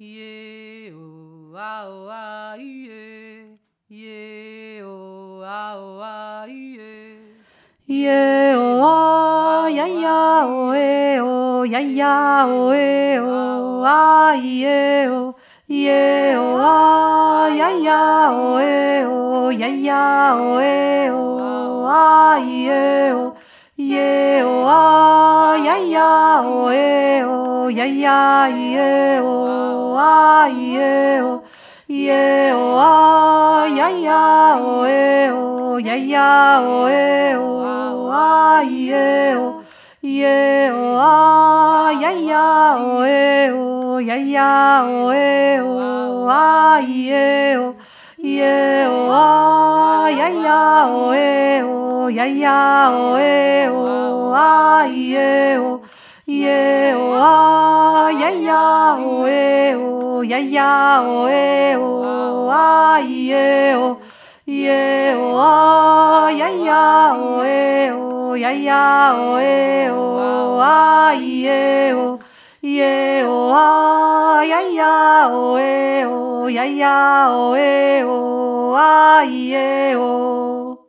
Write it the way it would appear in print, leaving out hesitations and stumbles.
Ye o a o a ye, ye o a o a ye, ye o a ya ya o e o ya ya o e o a ye o ye o a ya ya o e o ya ya o e o a ye o ye o a ya ya o e o ya ya ye o a ye o ye o a ya ya o e o ya ya o e o a ye o ye o a ya ya o e o ya ya o e o a ye o ye o a ya ya o e o ya ya o e o a ye o ye o a ya ya o e o ya ya o e o a ye o ye o a ya ya o e o ya ya o e o a ye o ye o a ya ya o e o ya ya o e o a ye o